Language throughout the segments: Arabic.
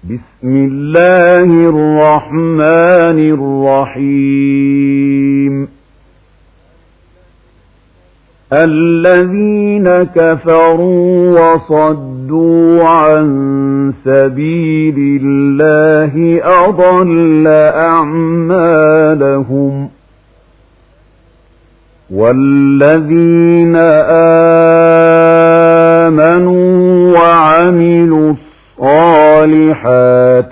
بسم الله الرحمن الرحيم الذين كفروا وصدوا عن سبيل الله أضل أعمالهم والذين آمنوا وعملوا الصالحات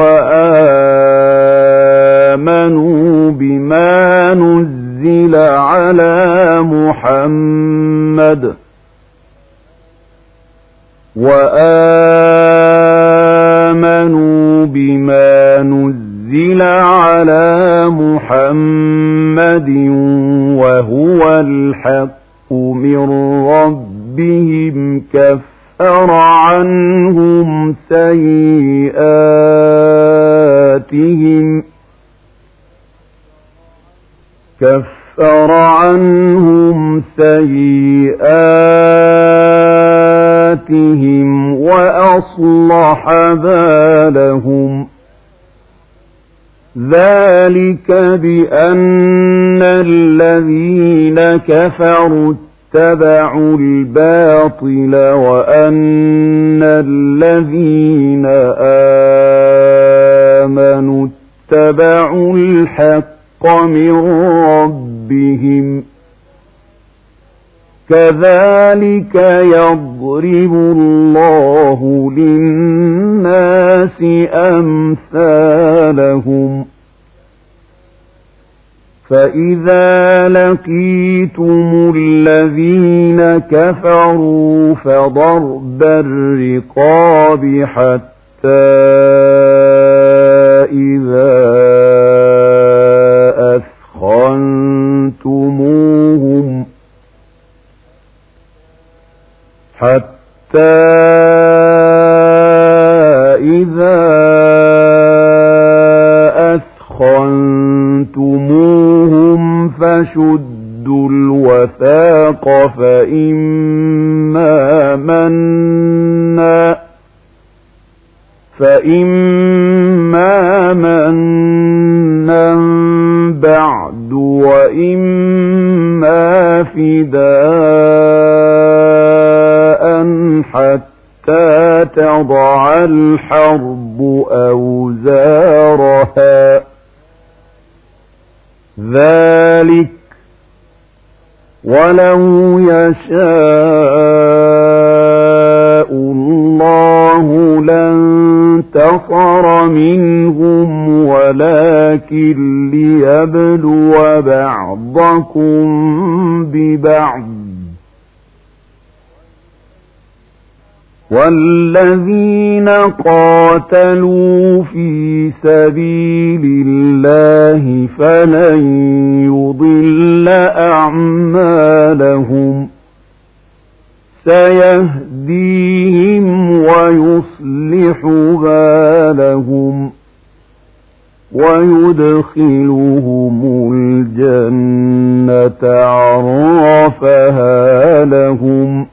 وآمنوا بما نزل على محمد وهو الحق من ربهم كفر عنهم سيئاتهم وأصلح بالهم ذلك بأن الذين كفروا اتبعوا الباطل وأن الذين آمنوا اتبعوا الحق من ربهم كذلك يضرب الله للناس أمثالهم فإذا لقيتم الذين كفروا فضرب الرقاب حتى إذا أثخنتموهم فشدوا الوثاق فإما منا بعد وإما فداء حتى تضع الحرب أوزارها ذلك ولو يشاء الله لانتصر منهم ولكن ليبلو بعضكم ببعض والذين قاتلوا في سبيل الله فلن يضل أعمالهم سيهديهم ويصلح بالهم ويدخلهم الجنة عرفها لهم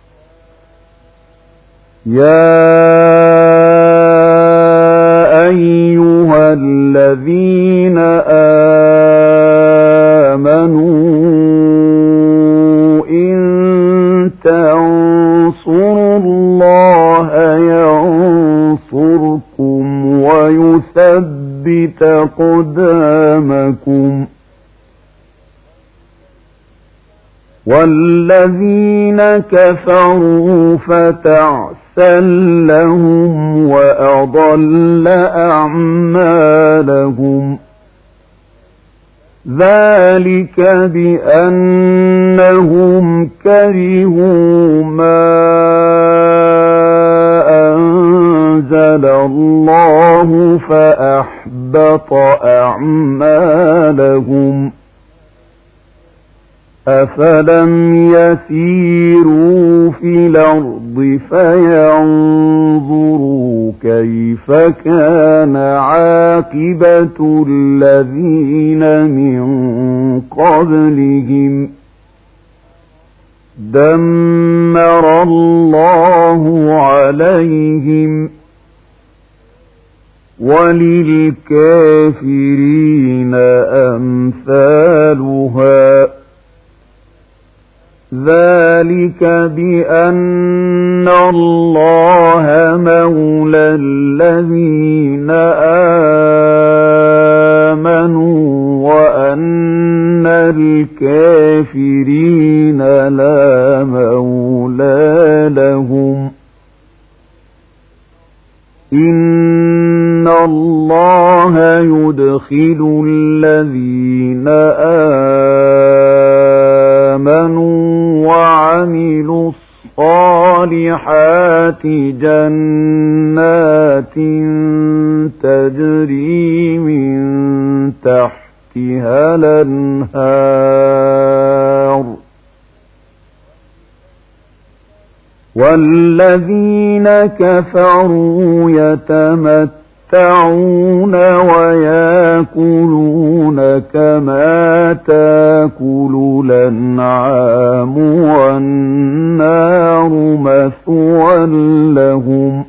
يا أيها الذين آمنوا إن تنصروا الله ينصركم ويثبت أقدامكم والذين كفروا فتعسا لهم وأضل أعمالهم ذلك بأنهم كرهوا ما أنزل الله فأحبط أعمالهم أفلم يسيروا في الأرض فينظروا كيف كان عاقبة الذين من قبلهم دمر الله عليهم وللكافرين أمثالها ذلك بأن الله مولى الذين آمنوا وأن الكافرين لا مولى لهم إن الله يدخل الذين آمنوا وعملوا الصالحات جنات تجري من تحتها الأنهار والذين كفروا يتمتعون ويأكلون كما تأكل الأنعام والنار مثوى لهم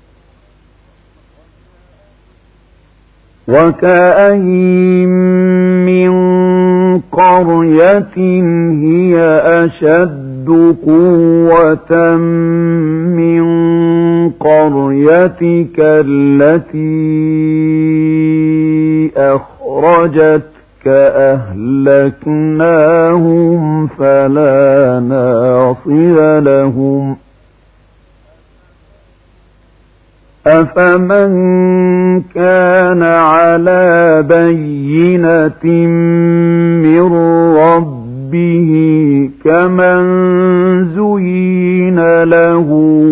وكأين من قرية هي أشد قوة من قريتك التي أخرجتك أهلكناهم فلا ناصر لهم أفمن كان على بينة من ربه كمن زين له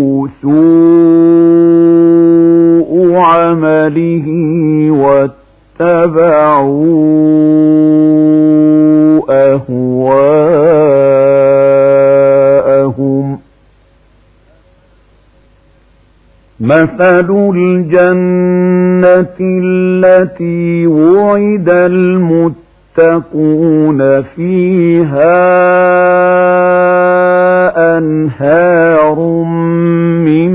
سوء عمله واتبعوا أهواءهم مثل الجنة التي وعد المتقون فيها أنهار من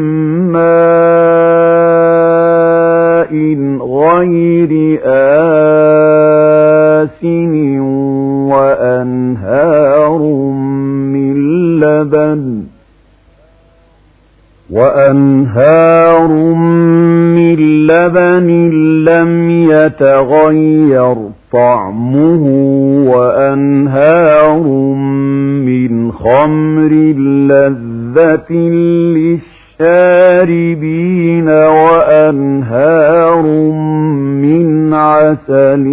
ماء غير آسن وأنهار من لبن لم يتغير طعمه وأنهار من خمر لذة للشاربين وأنهار من عسل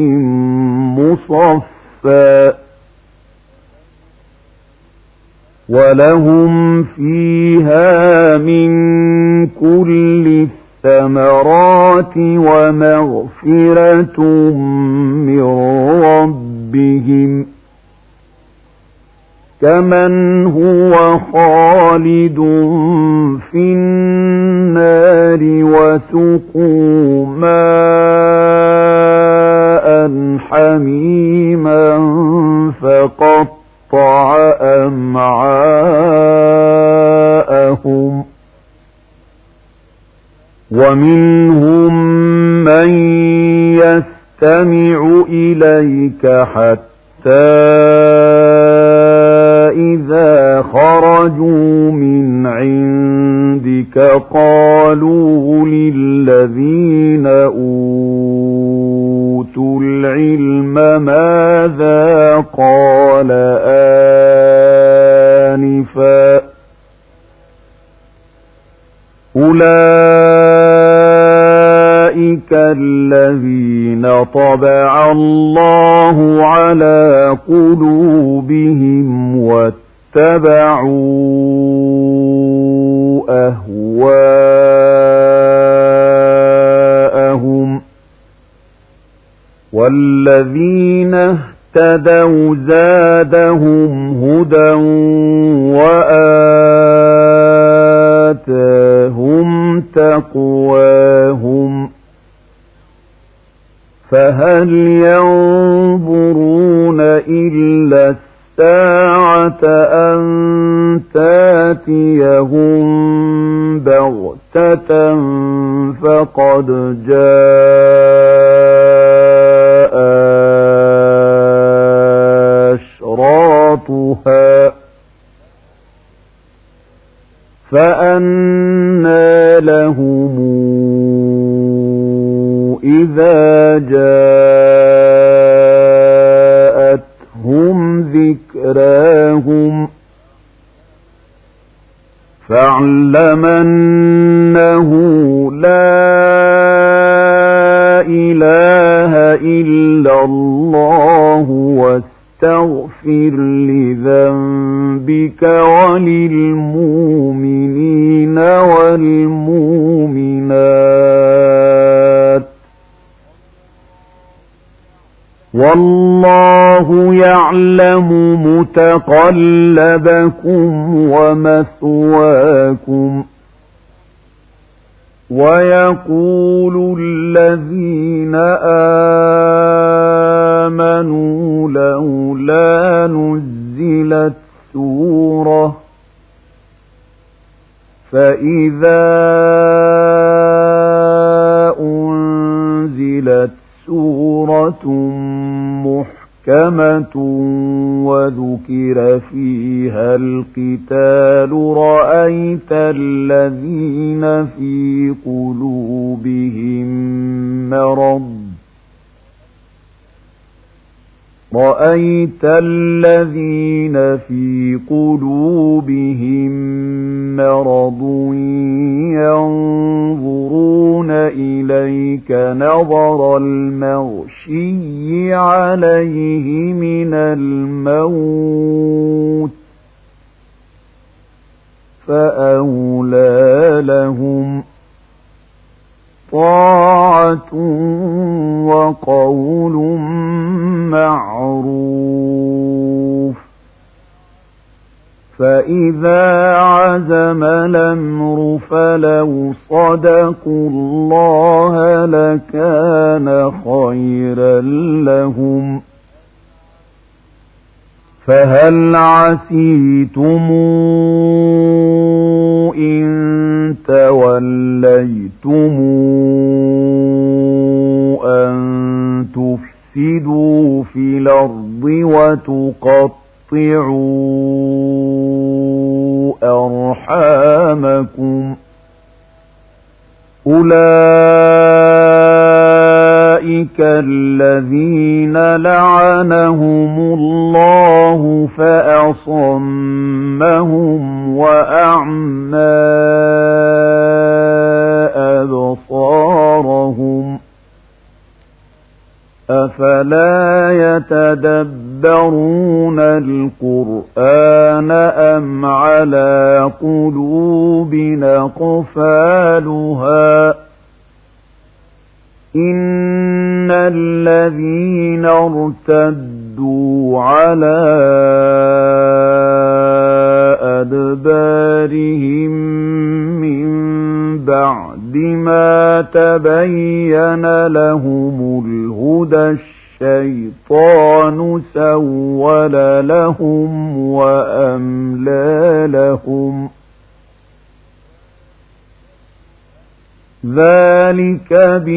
مصفى ولهم فيها من كل الثمرات ومغفرة من ربهم كمن هو خالد في النار وسقوا ماء حميما فقط أمعاءهم ومنهم من يستمع إليك حتى إذا خرجوا من عندك قالوا للذين أوتوا العلم ماذا قال آنفا أولئك الذين طبع الله على قلوبهم واتبعوا أهواءهم والذين اهتدوا زادهم هدى وآتاهم تقواهم فهل ينظرون إلا الساعة أن تاتيهم بغتة فقد جاء أشراطها فأنى لهم إذا جاءتهم ذكراهم فاعلم أنه لا إله إلا الله واستغفر لذنبك وللمؤمنين والمؤمنات والله يعلم متقلبكم ومثواكم ويقول الذين آمنوا لولا نزلت سورة فإذا أنزلت سورة محكمة وذكر فيها القتال رأيت الذين في قلوبهم مرض ينظرون إليك نظر المغشي عليه من الموت فأولى لهم طاعة وقول معروف فإذا عزم الأمر فلو صدقوا الله لكان خيرا لهم فهل عسيتم إن توليتم أن تفسدوا في الأرض وتقطعوا أرحامكم أولئك الذين لعنهم الله فأصمهم وأعمى أبصارهم أفلا يتدبرون القرآن أم على قلوب أقفالها إن الذين ارتدوا على أدبارهم من بعد ما تبين لهم الهدى الشيطان سول لهم وأملى لهم ذلك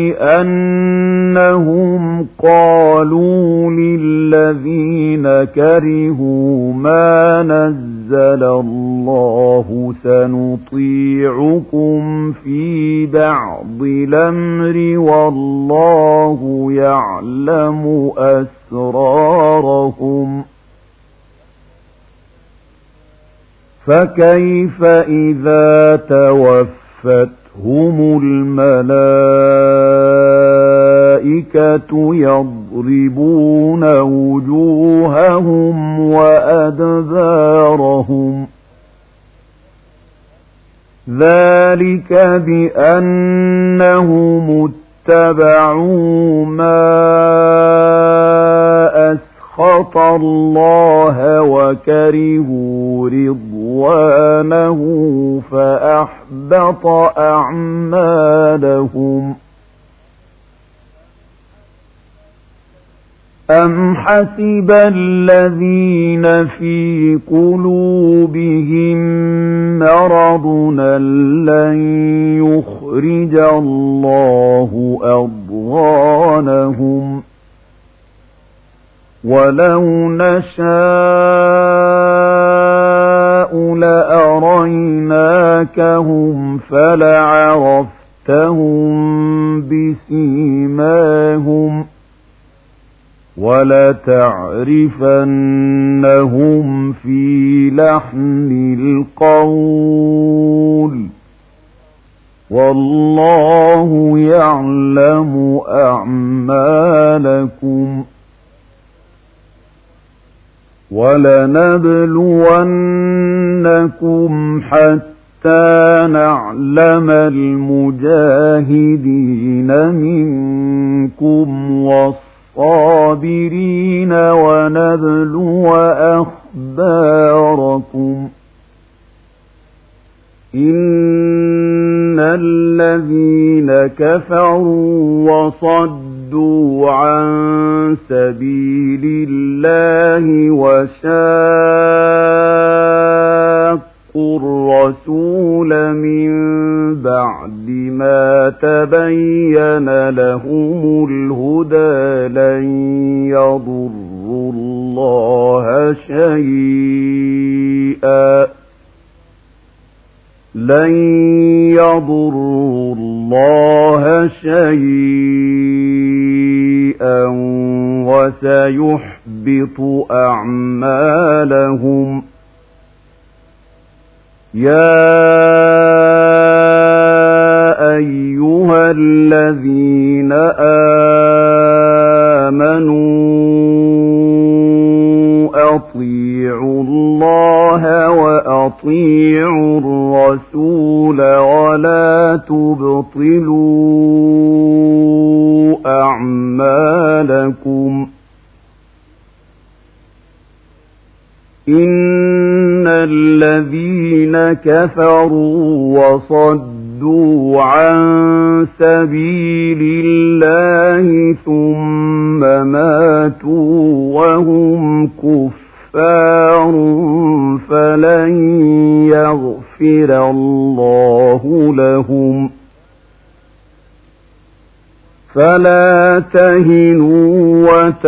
بأنهم قالوا للذين كرهوا ما نزل الله سنطيعكم في بعض الأمر والله يعلم أسرارهم فكيف إذا توفتهم الملائكة يضربون وجوههم وأدبارهم ذلك بأنهم اتبعوا ما أسخط الله وكرهوا رضوانه فأحبط أعمالهم أم حسب الذين في قلوبهم مرض لن يخرج الله أضغانهم ولو نشاء لأريناكهم فلعرفتهم بسيماهم ولتعرفنهم في لحن القول والله يعلم أعمالكم ولنبلونكم حتى نعلم المجاهدين منكم والصابرين ونبلو أخباركم إن الذين كفروا وصدوا عن سبيل الله وشاقوا الرسول من بعد ما تبين لهم الهدى لن يضروا الله شيئا وسيحبط أعمالهم يا أيها الذين آمنوا أطيعوا الله وأطيعوا الرسول ولا تبطلوا أعمالكم إن الذين كفروا وصدوا عن سبيل الله ثم ماتوا وهم كفار فلن يغفر الله لهم فلا تهنوا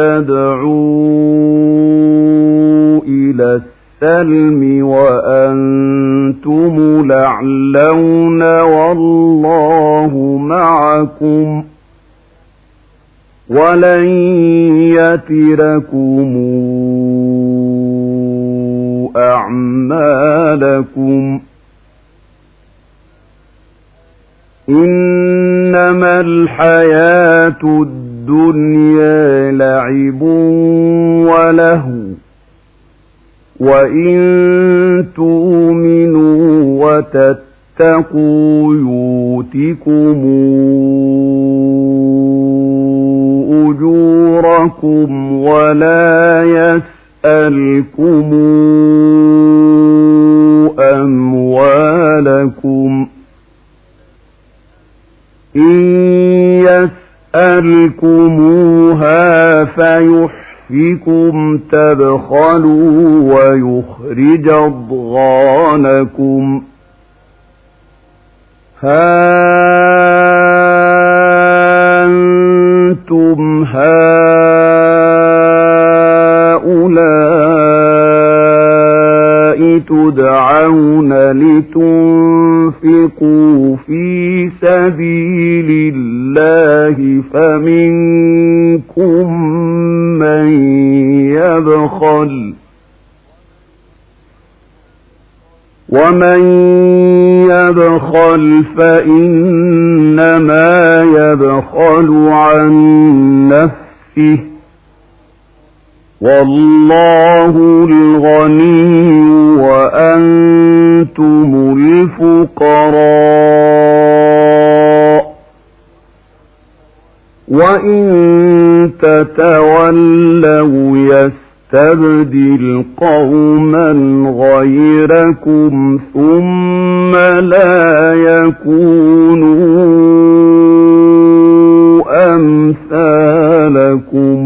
وتدعوا إلى السلم وأنتم الأعلون والله معكم ولن يتركم أعمالكم إنما الحياة الدنيا لعب ولهو وإن تؤمنوا وتتقوا يؤتكم أجوركم ولا يسألكم أموالكم إن يسألكموها فيحفكم تبخلوا ويخرج أضغانكم ها أنتم هؤلاء تدعون لتنفقوا في سبيل الله فمنكم من يبخل ومن يبخل فإنما يبخل عن نفسه والله الغني وأنتم الفقراء وإن تتولوا يستبدل قوما غيركم ثم لا يكونوا أمثالكم